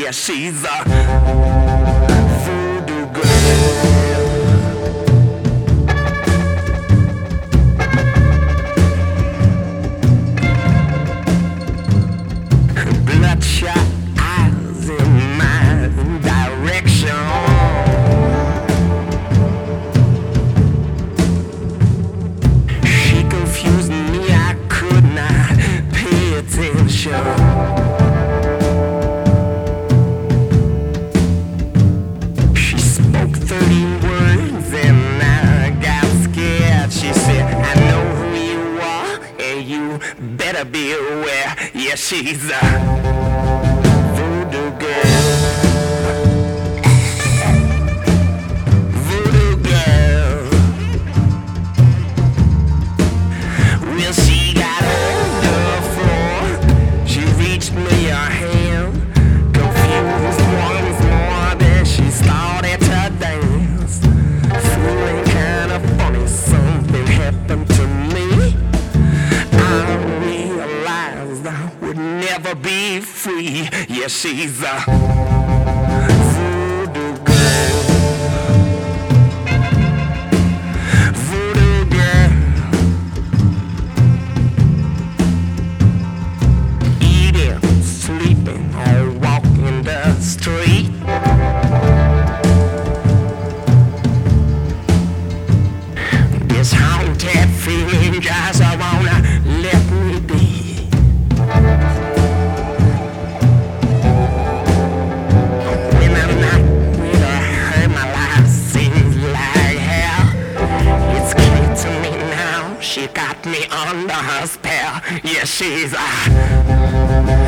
Yeah, she's a voodoo girl. Bloodshot eyes in my direction. She confused me, I could not pay attention. She spoke 30 words and I got scared. She said, I know who you are and you better be aware. Yeah, she's a voodoo girl. Voodoo girl. Well, she got on the floor. She reached me her hand. Confused once more, then she started to dance. Feeling kind of funny, something happened to me. I realized I would never be free. Yeah, she's a voodoo girl. Voodoo girl. Eating, sleeping, or walking the street. This haunted feeling just wanna let me be. When I'm not with her, my life seems like hell. It's clear to me now, she got me under her spell. Yeah, she's a